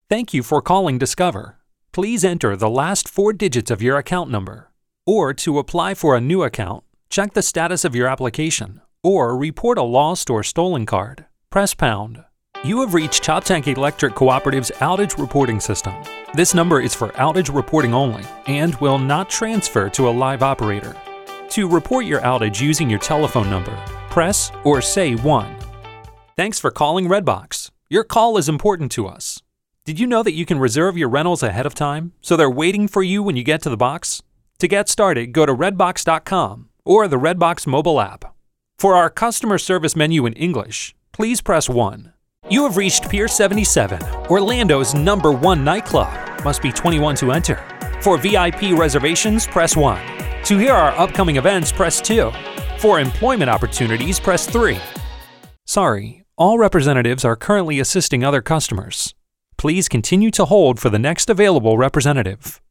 Thank you for calling Discover. Please enter the last 4 digits of your account number. Or to apply for a new account, check the status of your application, or report a lost or stolen card. Press pound. You have reached Choptank Electric Cooperative's outage reporting system. This number is for outage reporting only and will not transfer to a live operator. To report your outage using your telephone number, press or say 1. Thanks for calling Redbox. Your call is important to us. Did you know that you can reserve your rentals ahead of time so they're waiting for you when you get to the box? To get started, go to redbox.com or the Redbox mobile app. For our customer service menu in English, please press 1. You have reached Pier 77, Orlando's #1 nightclub. Must be 21 to enter. For VIP reservations, press 1. To hear our upcoming events, press 2. For employment opportunities, press 3. Sorry, all representatives are currently assisting other customers. Please continue to hold for the next available representative.